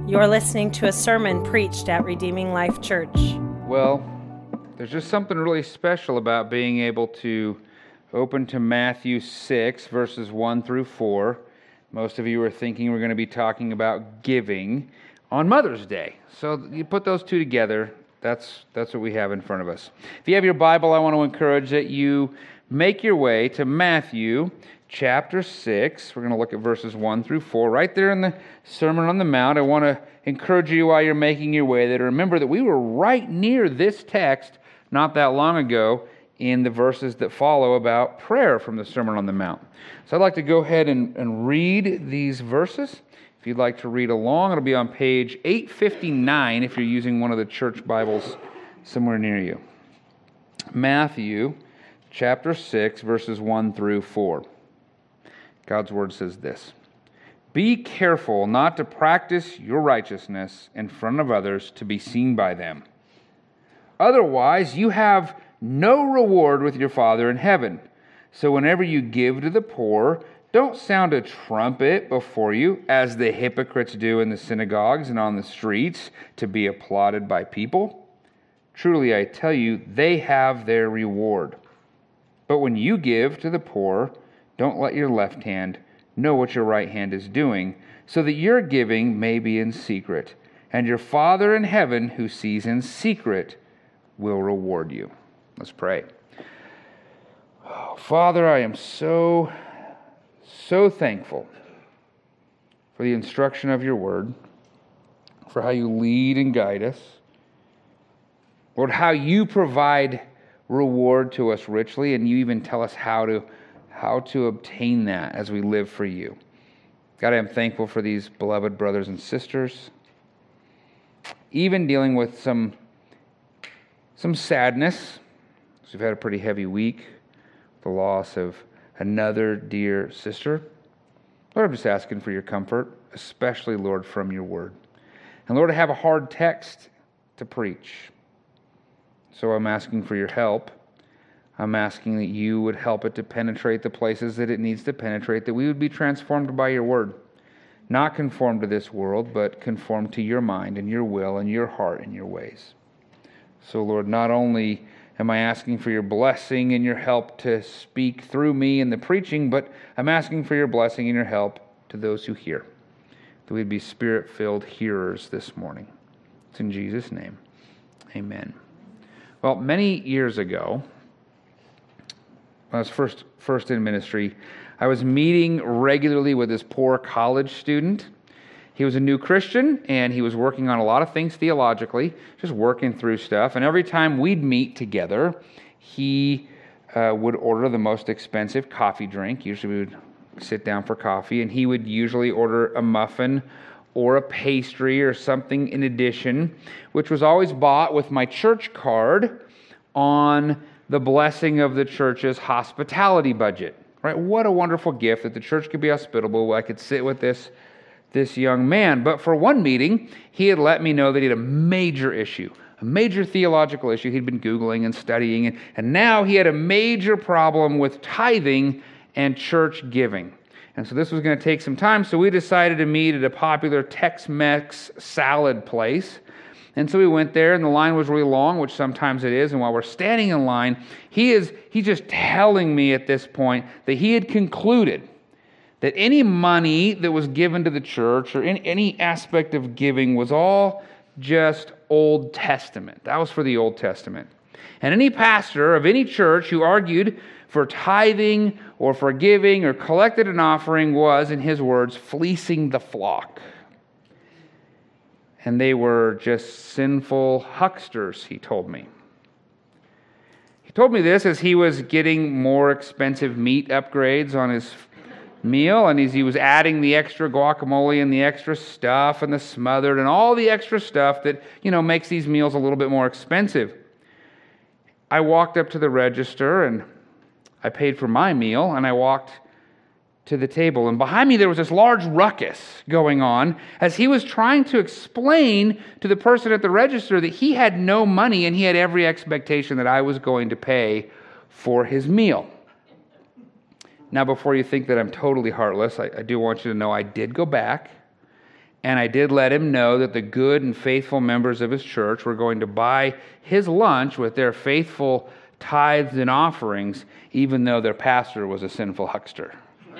You're listening to a sermon preached at Redeeming Life Church. Well, there's just something really special about being able to open to Matthew 6, verses 1 through 4. Most of you are thinking we're going to be talking about giving on Mother's Day. So you put those two together, that's what we have in front of us. If you have your Bible, I want to encourage that you make your way to Matthew chapter 6. We're going to look at verses 1 through 4. Right there in the Sermon on the Mount, I want to encourage you while you're making your way there to remember that we were right near this text not that long ago in the verses that follow about prayer from the Sermon on the Mount. So I'd like to go ahead and read these verses. If you'd like to read along, it'll be on page 859 if you're using one of the church Bibles somewhere near you. Matthew chapter 6, verses 1 through 4. God's word says this: "Be careful not to practice your righteousness in front of others to be seen by them. Otherwise, you have no reward with your Father in heaven. So whenever you give to the poor, don't sound a trumpet before you, as the hypocrites do in the synagogues and on the streets, to be applauded by people. Truly, I tell you, they have their reward. But when you give to the poor, don't let your left hand know what your right hand is doing, so that your giving may be in secret, and your Father in heaven, who sees in secret, will reward you." Let's pray. Oh, Father, I am so thankful for the instruction of your word, for how you lead and guide us. Lord, how you provide reward to us richly, and you even tell us how to obtain that as we live for you. God, I am thankful for these beloved brothers and sisters, even dealing with some sadness. We've had a pretty heavy week, the loss of another dear sister. Lord, I'm just asking for your comfort, especially, Lord, from your word. And Lord, I have a hard text to preach, so I'm asking for your help. I'm asking that you would help it to penetrate the places that it needs to penetrate, that we would be transformed by your word. Not conformed to this world, but conformed to your mind and your will and your heart and your ways. So, Lord, not only am I asking for your blessing and your help to speak through me in the preaching, but I'm asking for your blessing and your help to those who hear, that we'd be spirit-filled hearers this morning. It's in Jesus' name. Amen. Well, many years ago, when I was first in ministry, I was meeting regularly with this poor college student. He was a new Christian, and he was working on a lot of things theologically, just working through stuff. And every time we'd meet together, he would order the most expensive coffee drink. Usually we would sit down for coffee, and he would usually order a muffin or a pastry or something in addition, which was always bought with my church card on the blessing of the church's hospitality budget. Right? What a wonderful gift that the church could be hospitable. I could sit with this young man. But for one meeting, he had let me know that he had a major issue, a major theological issue. He'd been Googling and studying, and now he had a major problem with tithing and church giving. And so this was going to take some time, so we decided to meet at a popular Tex-Mex salad place. And so we went there, and the line was really long, which sometimes it is. And while we're standing in line, he's just telling me at this point that he had concluded that any money that was given to the church or any aspect of giving was all just Old Testament. That was for the Old Testament. And any pastor of any church who argued for tithing or for giving or collected an offering was, in his words, fleecing the flock. And they were just sinful hucksters, he told me. He told me this as he was getting more expensive meat upgrades on his meal, and as he was adding the extra guacamole and the extra stuff and the smothered and all the extra stuff that, makes these meals a little bit more expensive. I walked up to the register and I paid for my meal, and I walked to the table, and behind me there was this large ruckus going on as he was trying to explain to the person at the register that he had no money and he had every expectation that I was going to pay for his meal. Now, before you think that I'm totally heartless, I do want you to know I did go back And I did let him know that the good and faithful members of his church were going to buy his lunch with their faithful tithes and offerings, even though their pastor was a sinful huckster.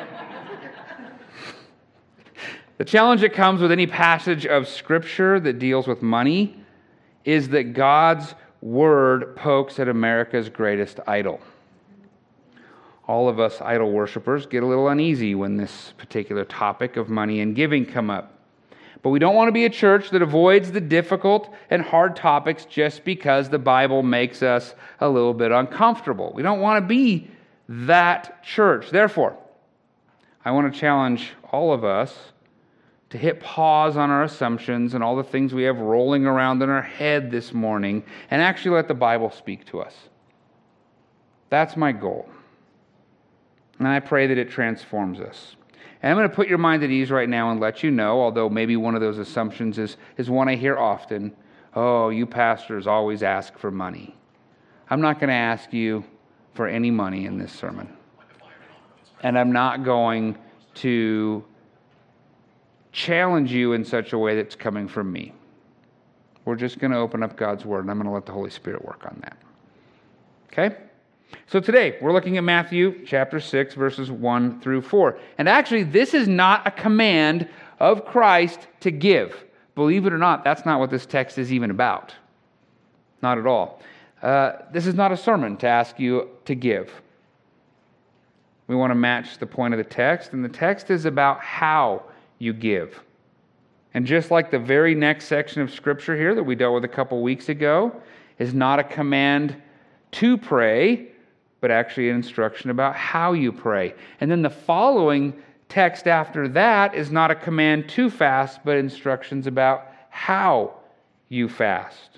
The challenge that comes with any passage of Scripture that deals with money is that God's Word pokes at America's greatest idol. All of us idol worshipers get a little uneasy when this particular topic of money and giving come up. But we don't want to be a church that avoids the difficult and hard topics just because the Bible makes us a little bit uncomfortable. We don't want to be that church. Therefore, I want to challenge all of us to hit pause on our assumptions and all the things we have rolling around in our head this morning and actually let the Bible speak to us. That's my goal. And I pray that it transforms us. And I'm going to put your mind at ease right now and let you know, although maybe one of those assumptions is one I hear often, oh, you pastors always ask for money. I'm not going to ask you for any money in this sermon. And I'm not going to challenge you in such a way that's coming from me. We're just going to open up God's Word, and I'm going to let the Holy Spirit work on that. Okay? So today, we're looking at Matthew chapter 6, verses 1 through 4. And actually, this is not a command of Christ to give. Believe it or not, that's not what this text is even about. Not at all. This is not a sermon to ask you to give. We want to match the point of the text, and the text is about how you give. And just like the very next section of Scripture here that we dealt with a couple weeks ago is not a command to pray, but actually an instruction about how you pray. And then the following text after that is not a command to fast, but instructions about how you fast.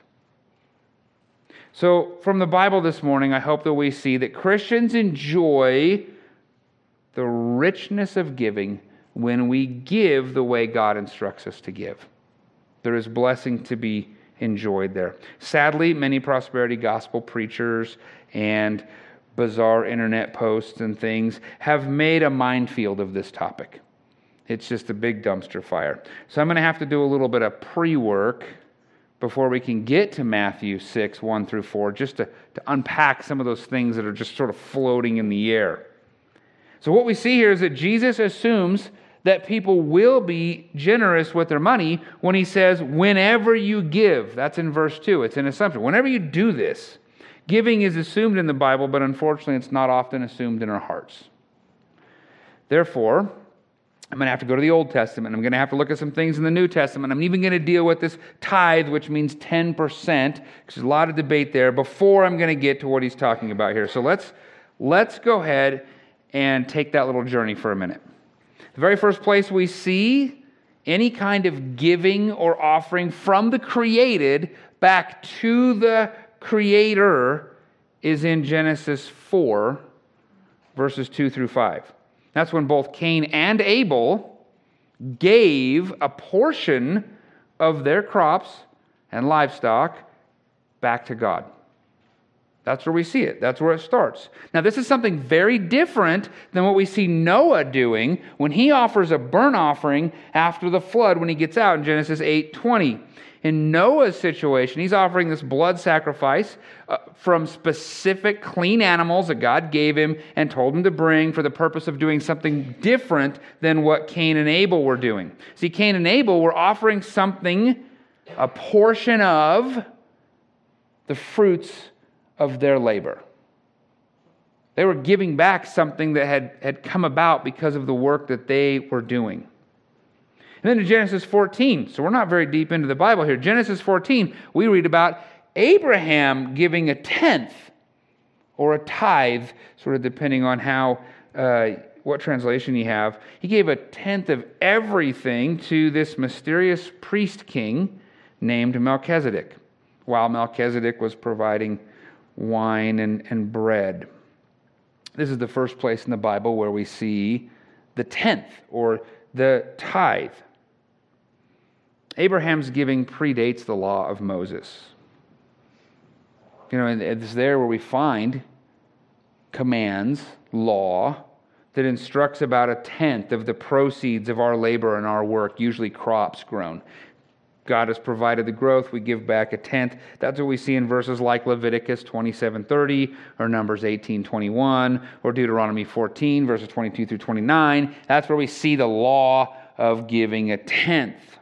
So from the Bible this morning, I hope that we see that Christians enjoy the richness of giving when we give the way God instructs us to give. There is blessing to be enjoyed there. Sadly, many prosperity gospel preachers and bizarre internet posts and things have made a minefield of this topic. It's just a big dumpster fire. So I'm going to have to do a little bit of pre-work before we can get to Matthew 6, 1 through 4, just to unpack some of those things that are just sort of floating in the air. So what we see here is that Jesus assumes that people will be generous with their money when he says, whenever you give. That's in verse 2. It's an assumption. Whenever you do this, giving is assumed in the Bible, but unfortunately it's not often assumed in our hearts. Therefore, I'm going to have to go to the Old Testament. I'm going to have to look at some things in the New Testament. I'm even going to deal with this tithe, which means 10%, because there's a lot of debate there, before I'm going to get to what he's talking about here. So let's go ahead and take that little journey for a minute. The very first place we see any kind of giving or offering from the created back to the Creator is in Genesis 4, verses 2 through 5. That's when both Cain and Abel gave a portion of their crops and livestock back to God. That's where we see it. That's where it starts. Now, this is something very different than what we see Noah doing when he offers a burnt offering after the flood when he gets out in Genesis 8:20. In Noah's situation, he's offering this blood sacrifice from specific clean animals that God gave him and told him to bring for the purpose of doing something different than what Cain and Abel were doing. See, Cain and Abel were offering something, a portion of the fruits of their labor. They were giving back something that had come about because of the work that they were doing. And then in Genesis 14, so we're not very deep into the Bible here. Genesis 14, we read about Abraham giving a tenth or a tithe, sort of depending on how what translation you have. He gave a tenth of everything to this mysterious priest king named Melchizedek, while Melchizedek was providing wine and bread. This is the first place in the Bible where we see the tenth or the tithe. Abraham's giving predates the law of Moses. You know, it's there where we find commands, law, that instructs about a tenth of the proceeds of our labor and our work, usually crops grown. God has provided the growth, we give back a tenth. That's what we see in verses like Leviticus 27:30 or Numbers 18:21 or Deuteronomy 14, verses 22 through 29. That's where we see the law of giving a tenth.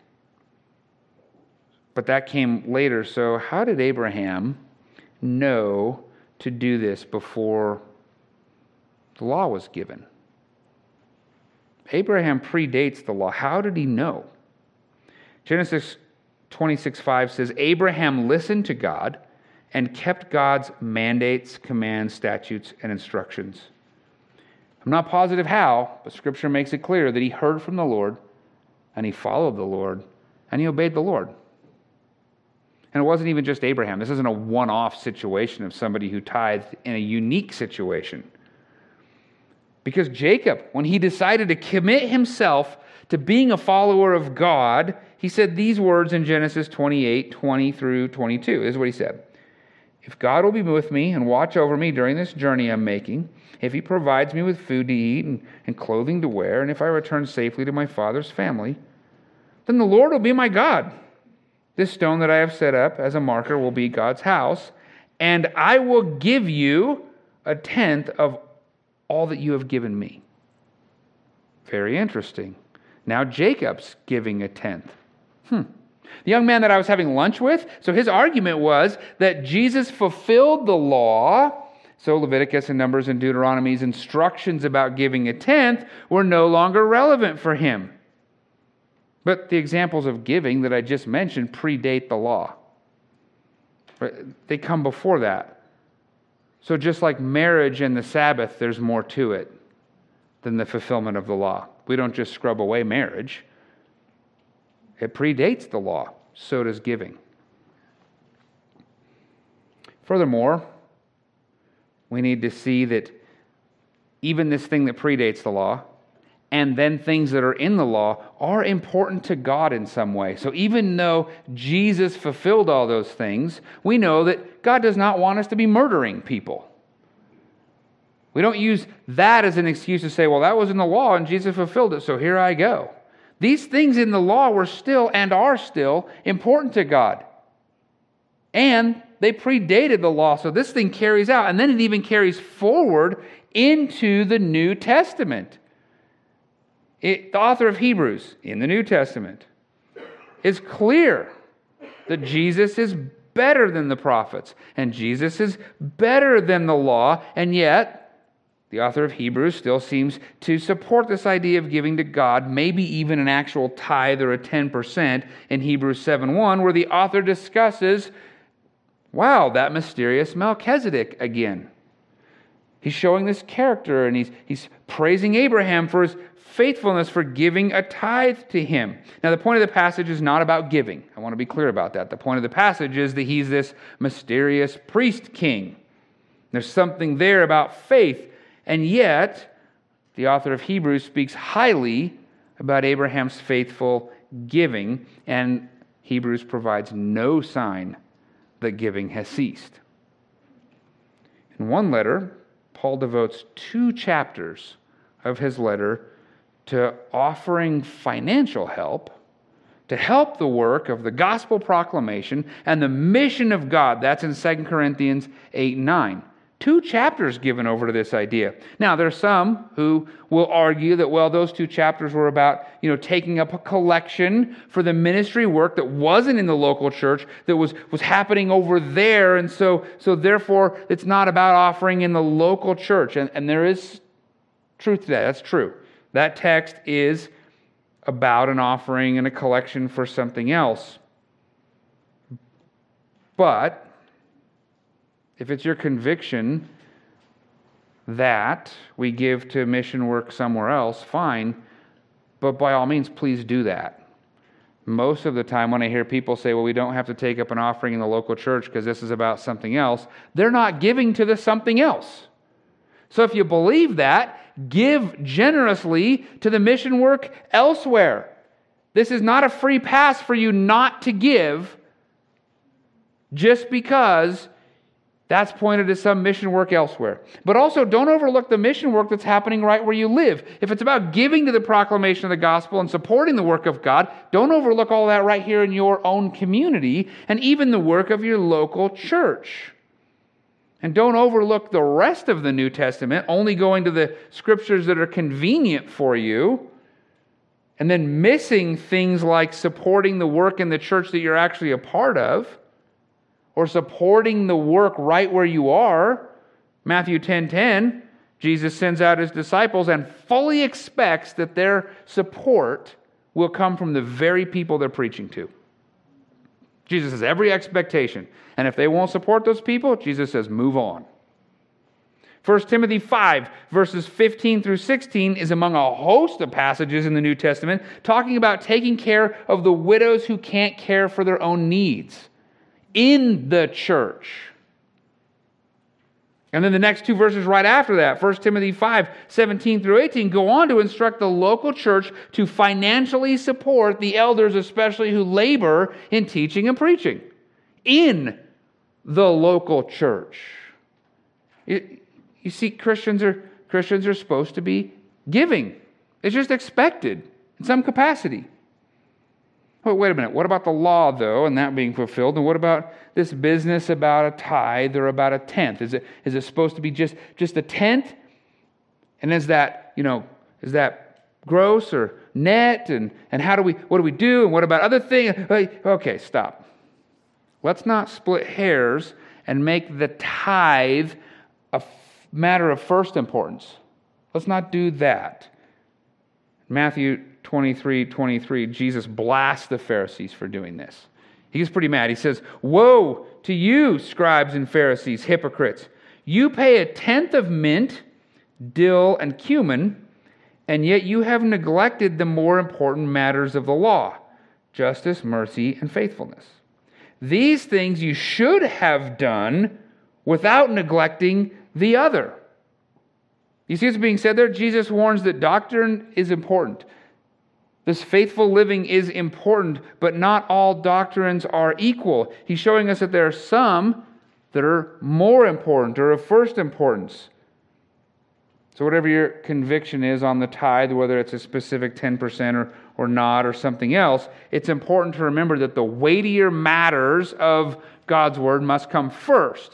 But that came later. So how did Abraham know to do this before the law was given? Abraham predates the law. How did he know? Genesis 26:5 says, Abraham listened to God and kept God's mandates, commands, statutes, and instructions. I'm not positive how, but Scripture makes it clear that he heard from the Lord, and he followed the Lord, and he obeyed the Lord. And it wasn't even just Abraham. This isn't a one-off situation of somebody who tithed in a unique situation. Because Jacob, when he decided to commit himself to being a follower of God, he said these words in Genesis 28:20 through 22. This is what he said. If God will be with me and watch over me during this journey I'm making, if he provides me with food to eat and clothing to wear, and if I return safely to my father's family, then the Lord will be my God. This stone that I have set up as a marker will be God's house, and I will give you a tenth of all that you have given me. Very interesting. Now Jacob's giving a tenth. The young man that I was having lunch with, so his argument was that Jesus fulfilled the law. So Leviticus and Numbers and Deuteronomy's instructions about giving a tenth were no longer relevant for him. But the examples of giving that I just mentioned predate the law. They come before that. So just like marriage and the Sabbath, there's more to it than the fulfillment of the law. We don't just scrub away marriage. It predates the law. So does giving. Furthermore, we need to see that even this thing that predates the law and then things that are in the law are important to God in some way. So even though Jesus fulfilled all those things, we know that God does not want us to be murdering people. We don't use that as an excuse to say, well, that was in the law and Jesus fulfilled it, so here I go. These things in the law were still and are still important to God. And they predated the law, so this thing carries out, and then it even carries forward into the New Testament. The author of Hebrews in the New Testament is clear that Jesus is better than the prophets, and Jesus is better than the law, and yet the author of Hebrews still seems to support this idea of giving to God, maybe even an actual tithe or a 10% in Hebrews 7:1, where the author discusses, wow, that mysterious Melchizedek again. He's showing this character, and he's praising Abraham for his faithfulness for giving a tithe to him. Now, the point of the passage is not about giving. I want to be clear about that. The point of the passage is that he's this mysterious priest king. There's something there about faith. And yet, the author of Hebrews speaks highly about Abraham's faithful giving, and Hebrews provides no sign that giving has ceased. In one letter, Paul devotes 2 chapters of his letter to offering financial help to help the work of the gospel proclamation and the mission of God. That's in 2 Corinthians 8:9. 2 chapters given over to this idea. Now, there are some who will argue that, well, those 2 chapters were about, taking up a collection for the ministry work that wasn't in the local church, that was happening over there, and so therefore it's not about offering in the local church. And there is truth to that. That's true. That text is about an offering and a collection for something else. But if it's your conviction that we give to mission work somewhere else, fine, but by all means, please do that. Most of the time when I hear people say, well, we don't have to take up an offering in the local church because this is about something else, they're not giving to the something else. So if you believe that, give generously to the mission work elsewhere. This is not a free pass for you not to give just because That's pointed to some mission work elsewhere. But also, don't overlook the mission work that's happening right where you live. If it's about giving to the proclamation of the gospel and supporting the work of God, don't overlook all that right here in your own community and even the work of your local church. And don't overlook the rest of the New Testament, only going to the scriptures that are convenient for you, and then missing things like supporting the work in the church that you're actually a part of, or supporting the work right where you are. Matthew 10:10, Jesus sends out his disciples and fully expects that their support will come from the very people they're preaching to. Jesus has every expectation. And if they won't support those people, Jesus says, move on. 1 Timothy 5, verses 15 through 16 is among a host of passages in the New Testament talking about taking care of the widows who can't care for their own needs in the church. And then the next two verses right after that, 1 Timothy 5, 17 through 18, go on to instruct the local church to financially support the elders, especially who labor in teaching and preaching in the local church. You see, Christians are supposed to be giving. It's just expected in some capacity. Oh, wait a minute. What about the law, though, and that being fulfilled? And what about this business about a tithe or about a tenth? Is it supposed to be just a tenth? And is that gross or net? And what do we do? And what about other things? Okay, stop. Let's not split hairs and make the tithe a matter of first importance. Let's not do that. Matthew 23:23, Jesus blasts the Pharisees for doing this. He gets pretty mad. He says, "Woe to you, scribes and Pharisees, hypocrites! You pay a tenth of mint, dill, and cumin, and yet you have neglected the more important matters of the law, justice, mercy, and faithfulness. These things you should have done without neglecting the other." You see what's being said there? Jesus warns that doctrine is important. This faithful living is important, but not all doctrines are equal. He's showing us that there are some that are more important or of first importance. So whatever your conviction is on the tithe, whether it's a specific 10% or not or something else, it's important to remember that the weightier matters of God's word must come first.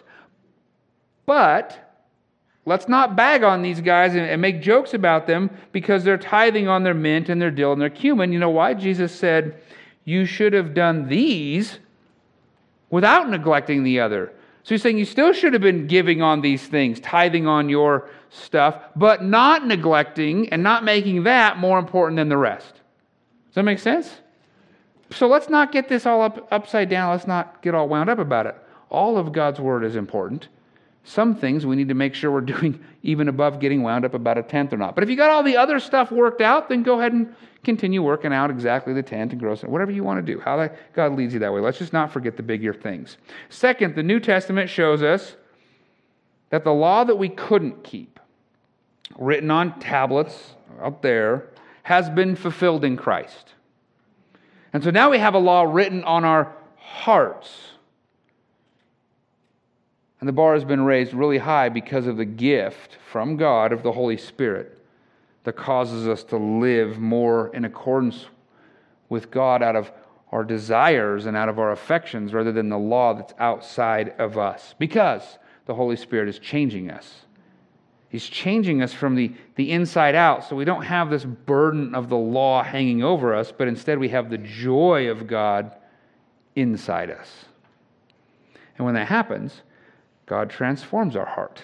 But let's not bag on these guys and make jokes about them because they're tithing on their mint and their dill and their cumin. You know why? Jesus said, you should have done these without neglecting the other. So he's saying you still should have been giving on these things, tithing on your stuff, but not neglecting and not making that more important than the rest. Does that make sense? So let's not get this all upside down. Let's not get all wound up about it. All of God's word is important. Some things we need to make sure we're doing even above getting wound up about a tenth or not. But if you got all the other stuff worked out, then go ahead and continue working out exactly the tenth and gross, whatever you want to do. How God leads you that way. Let's just not forget the bigger things. Second, the New Testament shows us that the law that we couldn't keep, written on tablets out there, has been fulfilled in Christ. And so now we have a law written on our hearts. And the bar has been raised really high because of the gift from God of the Holy Spirit that causes us to live more in accordance with God out of our desires and out of our affections rather than the law that's outside of us. Because the Holy Spirit is changing us. He's changing us from the inside out, so we don't have this burden of the law hanging over us, but instead we have the joy of God inside us. And when that happens, God transforms our heart.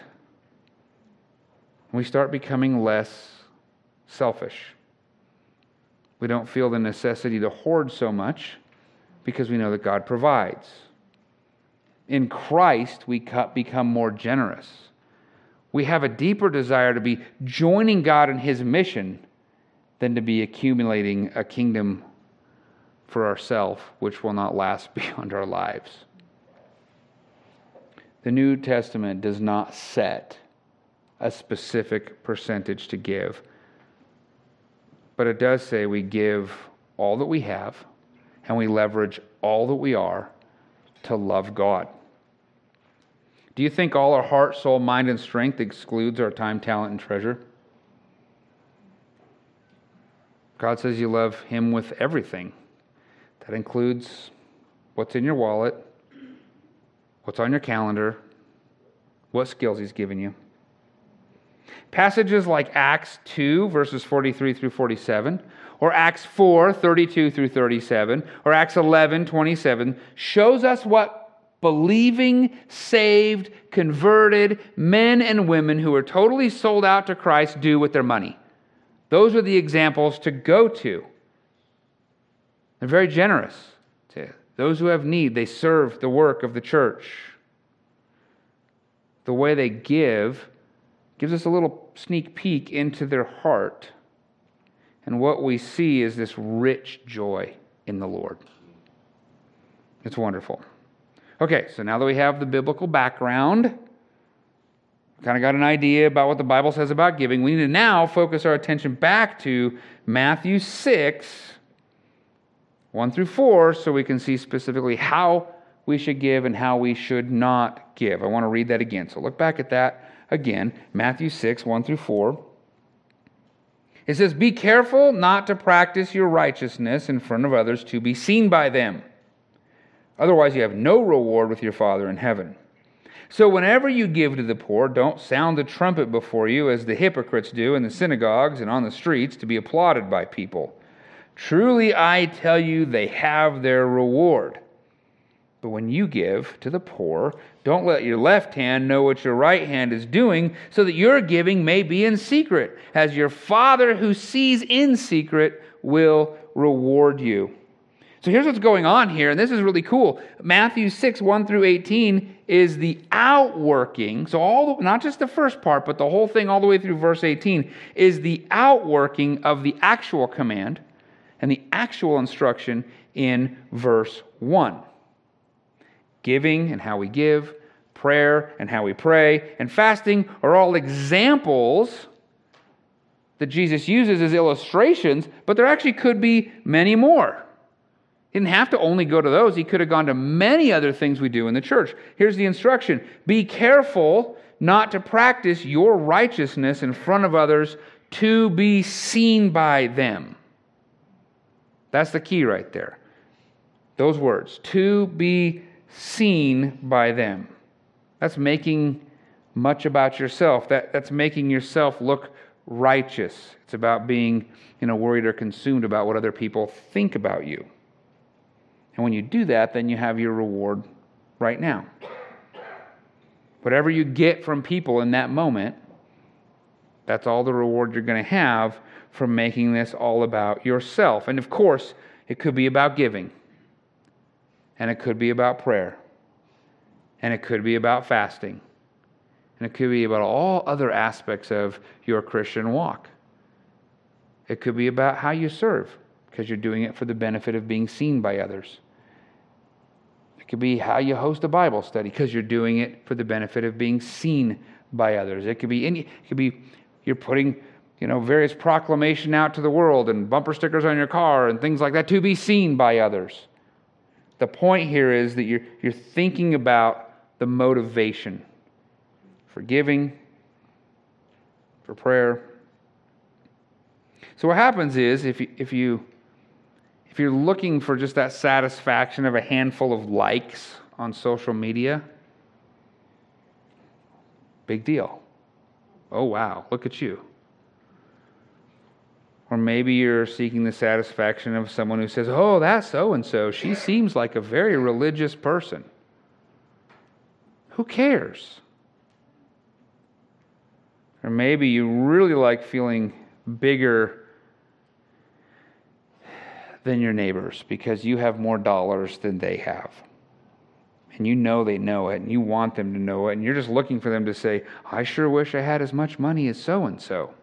We start becoming less selfish. We don't feel the necessity to hoard so much because we know that God provides. In Christ, we become more generous. We have a deeper desire to be joining God in His mission than to be accumulating a kingdom for ourselves, which will not last beyond our lives. The New Testament does not set a specific percentage to give, but it does say we give all that we have and we leverage all that we are to love God. Do you think all our heart, soul, mind, and strength excludes our time, talent, and treasure? God says you love Him with everything. That includes what's in your wallet, what's on your calendar, what skills He's given you. Passages like Acts 2, verses 43 through 47, or Acts 4, 32 through 37, or Acts 11, 27, shows us what believing, saved, converted men and women who are totally sold out to Christ do with their money. Those are the examples to go to. They're very generous. To those who have need, they serve the work of the church. The way they give gives us a little sneak peek into their heart. And what we see is this rich joy in the Lord. It's wonderful. Okay, so now that we have the biblical background, kind of got an idea about what the Bible says about giving, we need to now focus our attention back to Matthew 6, 1 through 4, so we can see specifically how we should give and how we should not give. I want to read that again. So look back at that again. Matthew 6, 1 through 4. It says, "Be careful not to practice your righteousness in front of others to be seen by them. Otherwise you have no reward with your Father in heaven. So whenever you give to the poor, don't sound the trumpet before you as the hypocrites do in the synagogues and on the streets to be applauded by people. Truly I tell you, they have their reward. But when you give to the poor, don't let your left hand know what your right hand is doing, so that your giving may be in secret, as your Father who sees in secret will reward you." So here's what's going on here, and this is really cool. Matthew 6, 1 through 18 is the outworking. So not just the first part, but the whole thing all the way through verse 18 is the outworking of the actual command and the actual instruction in verse 1. Giving and how we give, prayer and how we pray, and fasting are all examples that Jesus uses as illustrations, but there actually could be many more. He didn't have to only go to those. He could have gone to many other things we do in the church. Here's the instruction. Be careful not to practice your righteousness in front of others to be seen by them. That's the key right there. Those words, to be seen by them. That's making much about yourself. That's making yourself look righteous. It's about being, worried or consumed about what other people think about you. And when you do that, then you have your reward right now. Whatever you get from people in that moment, that's all the reward you're going to have from making this all about yourself. And of course, it could be about giving. And it could be about prayer. And it could be about fasting. And it could be about all other aspects of your Christian walk. It could be about how you serve, because you're doing it for the benefit of being seen by others. It could be how you host a Bible study, because you're doing it for the benefit of being seen by others. It could be you're putting various proclamation out to the world and bumper stickers on your car and things like that to be seen by others. The point here is that you're thinking about the motivation for giving, for prayer. So what happens is if you're looking for just that satisfaction of a handful of likes on social media, big deal. Oh wow, look at you. Or maybe you're seeking the satisfaction of someone who says, "Oh, that's so-and-so. She seems like a very religious person." Who cares? Or maybe you really like feeling bigger than your neighbors because you have more dollars than they have. And you know they know it, and you want them to know it, and you're just looking for them to say, "I sure wish I had as much money as so-and-so."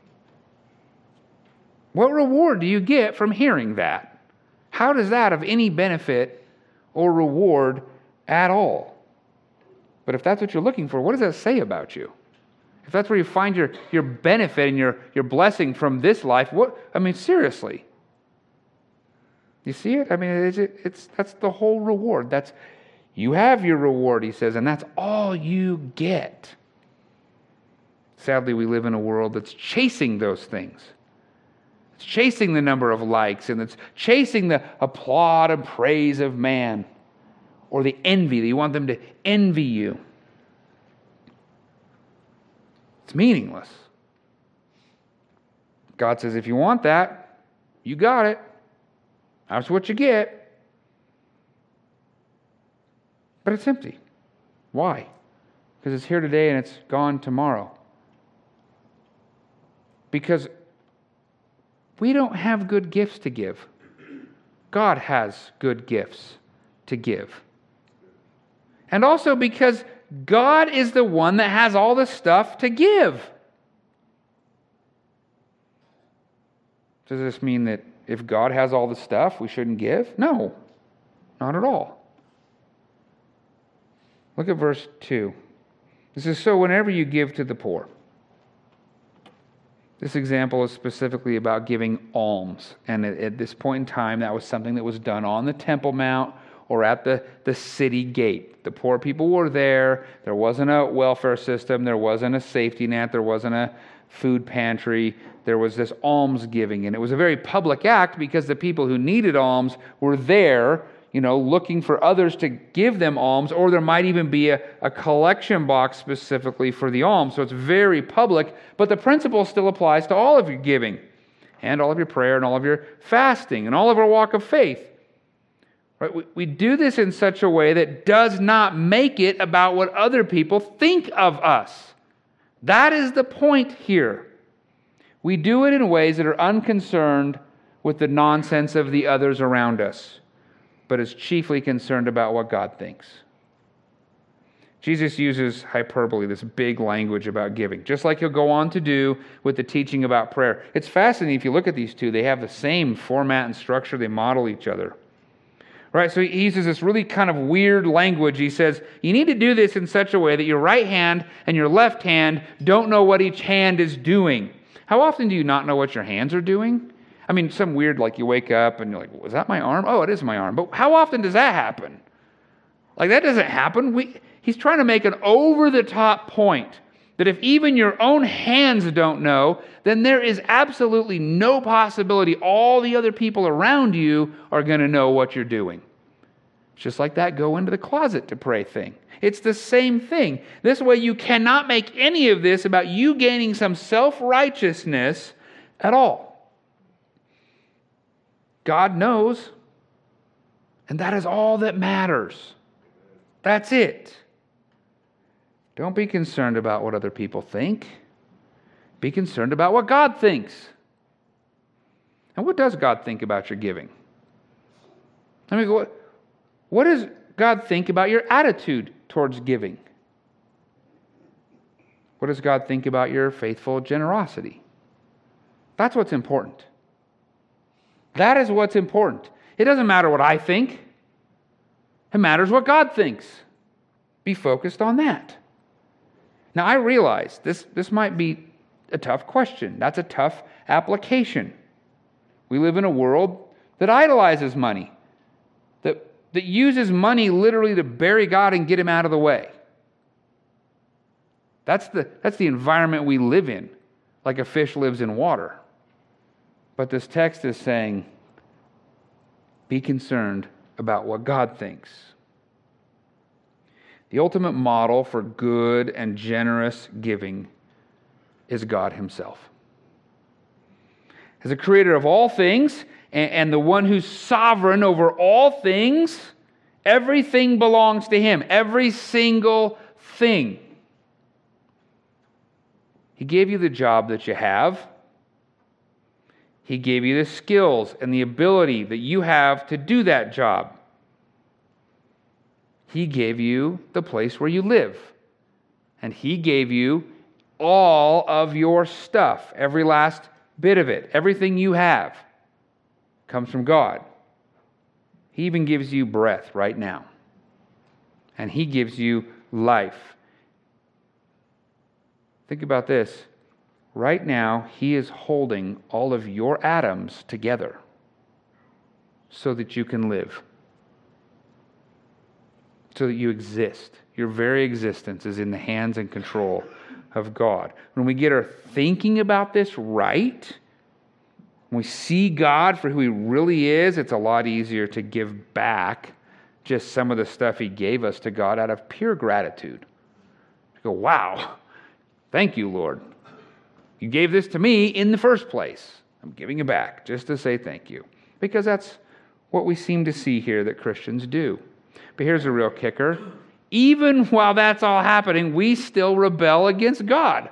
What reward do you get from hearing that? How does that have any benefit or reward at all? But if that's what you're looking for, what does that say about you? If that's where you find your benefit and your blessing from this life, seriously. You see it? That's the whole reward. You have your reward, he says, and that's all you get. Sadly, we live in a world that's chasing those things. It's chasing the number of likes, and it's chasing the applaud and praise of man, or the envy, that you want them to envy you. It's meaningless. God says, if you want that, you got it. That's what you get. But it's empty. Why? Because it's here today and it's gone tomorrow. Because we don't have good gifts to give. God has good gifts to give. And also because God is the one that has all the stuff to give. Does this mean that if God has all the stuff, we shouldn't give? No, not at all. Look at verse 2. This is, so whenever you give to the poor. This example is specifically about giving alms. And at this point in time, that was something that was done on the Temple Mount or at the city gate. The poor people were there. There wasn't a welfare system. There wasn't a safety net. There wasn't a food pantry. There was this alms giving. And it was a very public act because the people who needed alms were there, looking for others to give them alms, or there might even be a collection box specifically for the alms. So it's very public, but the principle still applies to all of your giving and all of your prayer and all of your fasting and all of our walk of faith. Right? We do this in such a way that does not make it about what other people think of us. That is the point here. We do it in ways that are unconcerned with the nonsense of the others around us, but is chiefly concerned about what God thinks. Jesus uses hyperbole, this big language about giving, just like he'll go on to do with the teaching about prayer. It's fascinating if you look at these two. They have the same format and structure. They model each other. Right? So he uses this really kind of weird language. He says, you need to do this in such a way that your right hand and your left hand don't know what each hand is doing. How often do you not know what your hands are doing? I mean, some weird, like you wake up and you're like, was that my arm? Oh, it is my arm. But how often does that happen? Like, that doesn't happen. He's trying to make an over-the-top point that if even your own hands don't know, then there is absolutely no possibility all the other people around you are going to know what you're doing. It's just like that go into the closet to pray thing. It's the same thing. This way you cannot make any of this about you gaining some self-righteousness at all. God knows, and that is all that matters. That's it. Don't be concerned about what other people think. Be concerned about what God thinks. And what does God think about your giving? I mean, what does God think about your attitude towards giving? What does God think about your faithful generosity? That's what's important. That is what's important. It doesn't matter what I think. It matters what God thinks. Be focused on that. Now, I realize this might be a tough question. That's a tough application. We live in a world that idolizes money, that uses money literally to bury God and get him out of the way. That's the environment we live in, like a fish lives in water. But this text is saying, be concerned about what God thinks. The ultimate model for good and generous giving is God himself. As the creator of all things and the one who's sovereign over all things, everything belongs to him. Every single thing. He gave you the job that you have. He gave you the skills and the ability that you have to do that job. He gave you the place where you live. And he gave you all of your stuff, every last bit of it. Everything you have comes from God. He even gives you breath right now. And he gives you life. Think about this. Right now, he is holding all of your atoms together so that you can live. so that you exist. Your very existence is in the hands and control of God. When we get our thinking about this right, when we see God for who He really is, it's a lot easier to give back just some of the stuff He gave us to God out of pure gratitude. To go, wow, thank you, Lord. You gave this to me in the first place. I'm giving it back just to say thank you. Because that's what we seem to see here that Christians do. But here's a real kicker. Even while that's all happening, we still rebel against God.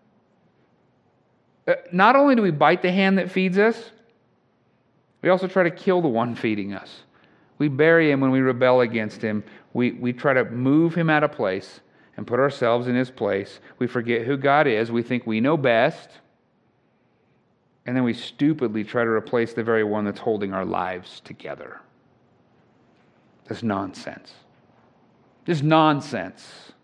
Not only do we bite the hand that feeds us, we also try to kill the one feeding us. We bury Him when we rebel against Him. We try to move Him out of place and put ourselves in His place. We forget who God is. We think we know best. And then we stupidly try to replace the very one that's holding our lives together. That's nonsense. Just nonsense.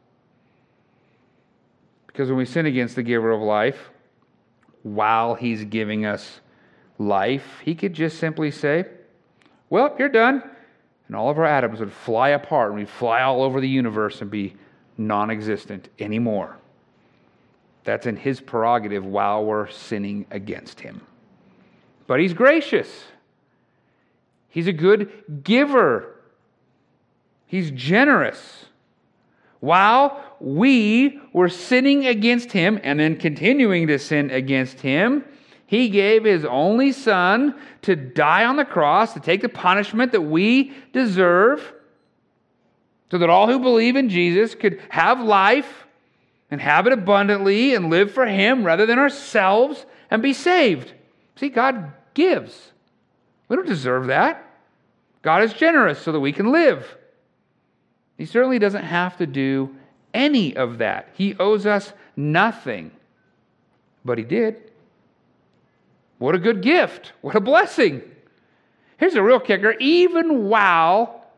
Because when we sin against the giver of life, while He's giving us life, He could just simply say, well, you're done. And all of our atoms would fly apart and we'd fly all over the universe and be non-existent anymore. That's in His prerogative while we're sinning against Him. But He's gracious. He's a good giver. He's generous. While we were sinning against Him and then continuing to sin against Him, He gave His only Son to die on the cross, to take the punishment that we deserve, so that all who believe in Jesus could have life and have it abundantly and live for Him rather than ourselves and be saved. See, God gives. We don't deserve that. God is generous so that we can live. He certainly doesn't have to do any of that. He owes us nothing. But He did. What a good gift. What a blessing. Here's a real kicker. Even while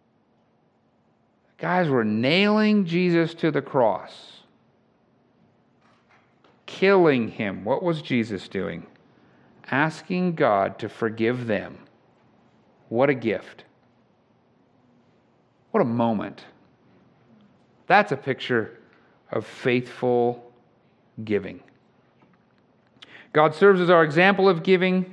guys were nailing Jesus to the cross, killing Him, what was Jesus doing? Asking God to forgive them. What a gift. What a moment. That's a picture of faithful giving. God serves as our example of giving.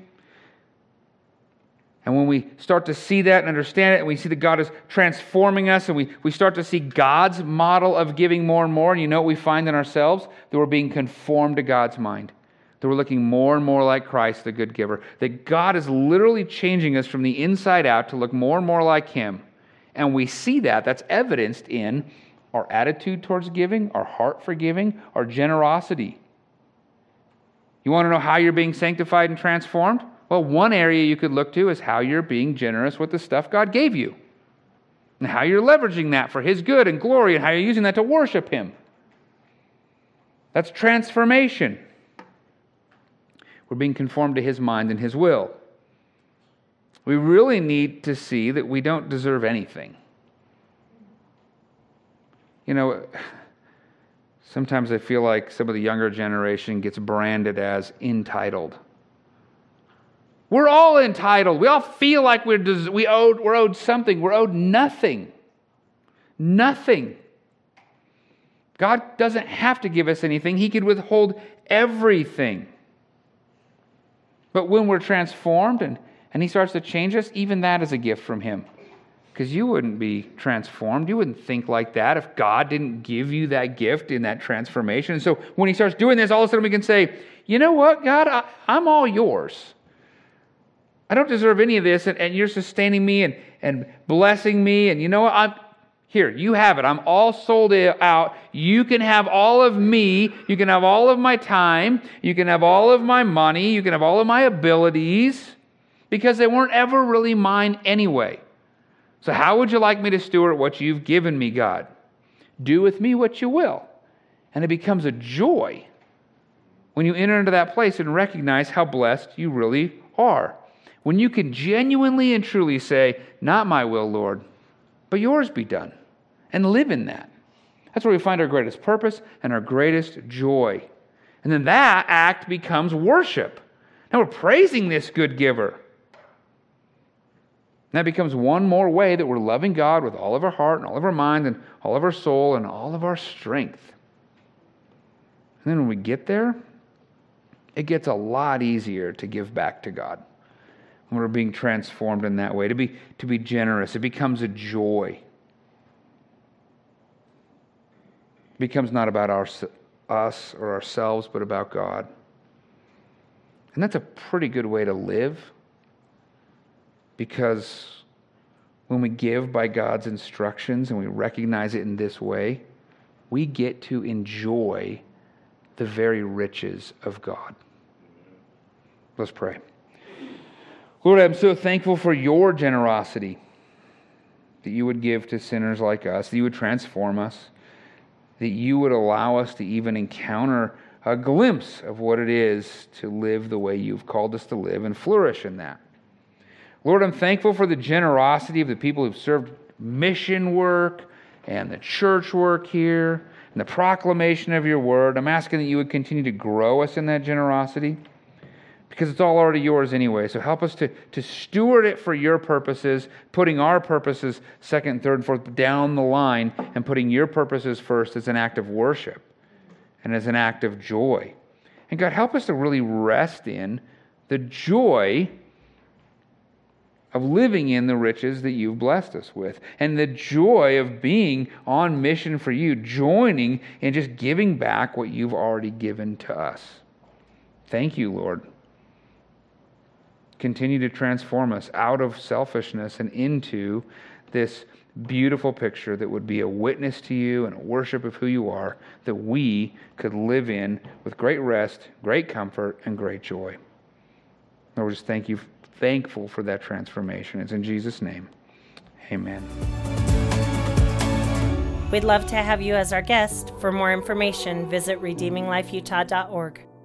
And when we start to see that and understand it, and we see that God is transforming us, and we start to see God's model of giving more and more, and you know what we find in ourselves? That we're being conformed to God's mind. That we're looking more and more like Christ, the good giver. That God is literally changing us from the inside out to look more and more like Him. And we see that. That's evidenced in our attitude towards giving, our heart for giving, our generosity. You want to know how you're being sanctified and transformed? Well, one area you could look to is how you're being generous with the stuff God gave you. And how you're leveraging that for His good and glory, and how you're using that to worship Him. That's transformation. We're being conformed to His mind and His will. We really need to see that we don't deserve anything. You know, sometimes I feel like some of the younger generation gets branded as entitled. We're all entitled. We all feel like we're owed something. We're owed nothing. Nothing. God doesn't have to give us anything. He could withhold everything. But when we're transformed and He starts to change us, even that is a gift from Him. Because you wouldn't be transformed. You wouldn't think like that if God didn't give you that gift in that transformation. And so when He starts doing this, all of a sudden we can say, you know what, God, I'm all yours. I don't deserve any of this, and you're sustaining me and blessing me. And you know what? Here, you have it. I'm all sold out. You can have all of me. You can have all of my time. You can have all of my money. You can have all of my abilities, because they weren't ever really mine anyway. So how would you like me to steward what you've given me, God? Do with me what you will. And it becomes a joy when you enter into that place and recognize how blessed you really are. When you can genuinely and truly say, not my will, Lord, but yours be done. And live in that. That's where we find our greatest purpose and our greatest joy. And then that act becomes worship. Now we're praising this good giver. And that becomes one more way that we're loving God with all of our heart and all of our mind and all of our soul and all of our strength. And then when we get there, it gets a lot easier to give back to God. When we're being transformed in that way, to be generous. It becomes a joy. It becomes not about us or ourselves, but about God. And that's a pretty good way to live, because when we give by God's instructions and we recognize it in this way, we get to enjoy the very riches of God. Let's pray. Lord, I'm so thankful for your generosity, that you would give to sinners like us, that you would transform us, that you would allow us to even encounter a glimpse of what it is to live the way you've called us to live and flourish in that. Lord, I'm thankful for the generosity of the people who've served mission work and the church work here and the proclamation of your word. I'm asking that you would continue to grow us in that generosity, because it's all already yours anyway. So help us to steward it for your purposes, putting our purposes second, third, and fourth down the line, and putting your purposes first as an act of worship and as an act of joy. And God, help us to really rest in the joy of living in the riches that you've blessed us with, and the joy of being on mission for you, joining and just giving back what you've already given to us. Thank you, Lord. Continue to transform us out of selfishness and into this beautiful picture that would be a witness to you and a worship of who you are, that we could live in with great rest, great comfort, and great joy. Lord, just thankful for that transformation. It's in Jesus' name. Amen. We'd love to have you as our guest. For more information, visit redeeminglifeutah.org.